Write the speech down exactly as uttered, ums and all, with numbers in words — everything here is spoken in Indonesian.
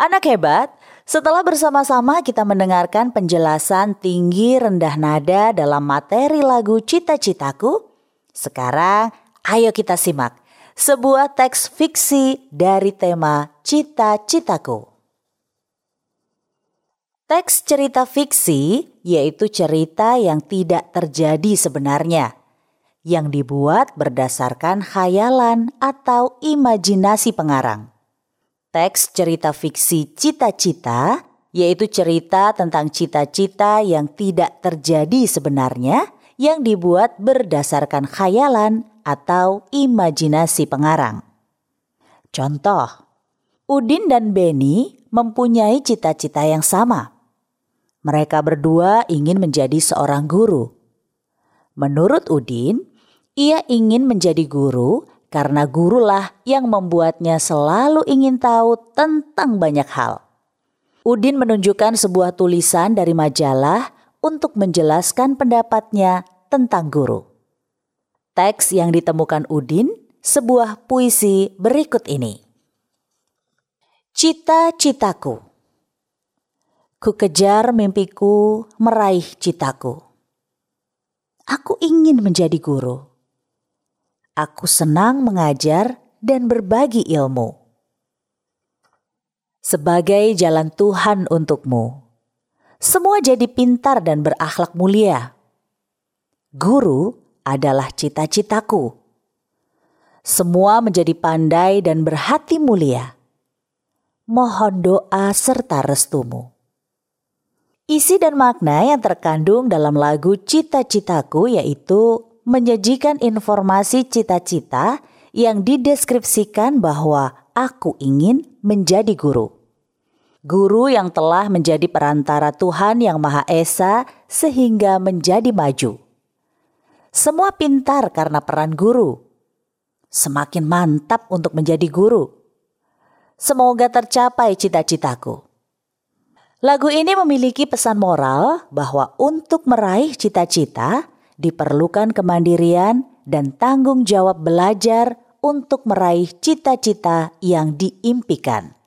Anak hebat, setelah bersama-sama kita mendengarkan penjelasan tinggi rendah nada dalam materi lagu Cita-Citaku, sekarang ayo kita simak sebuah teks fiksi dari tema Cita-Citaku. Teks cerita fiksi yaitu cerita yang tidak terjadi sebenarnya, yang dibuat berdasarkan khayalan atau imajinasi pengarang. Teks cerita fiksi Cita-Cita yaitu cerita tentang cita-cita yang tidak terjadi sebenarnya yang dibuat berdasarkan khayalan atau imajinasi pengarang. Contoh, Udin dan Beni mempunyai cita-cita yang sama. Mereka berdua ingin menjadi seorang guru. Menurut Udin, ia ingin menjadi guru karena gurulah yang membuatnya selalu ingin tahu tentang banyak hal. Udin menunjukkan sebuah tulisan dari majalah untuk menjelaskan pendapatnya tentang guru. Teks yang ditemukan Udin, sebuah puisi berikut ini. Cita-citaku. Ku kejar mimpiku, meraih citaku. Aku ingin menjadi guru. Aku senang mengajar dan berbagi ilmu. Sebagai jalan Tuhan untukmu, semua jadi pintar dan berakhlak mulia. Guru adalah cita-citaku. Semua menjadi pandai dan berhati mulia. Mohon doa serta restumu. Isi dan makna yang terkandung dalam lagu Cita-Citaku yaitu menyajikan informasi cita-cita yang dideskripsikan bahwa aku ingin menjadi guru. Guru yang telah menjadi perantara Tuhan yang Maha Esa sehingga menjadi maju. Semua pintar karena peran guru. Semakin mantap untuk menjadi guru. Semoga tercapai cita-citaku. Lagu ini memiliki pesan moral bahwa untuk meraih cita-cita diperlukan kemandirian dan tanggung jawab belajar untuk meraih cita-cita yang diimpikan.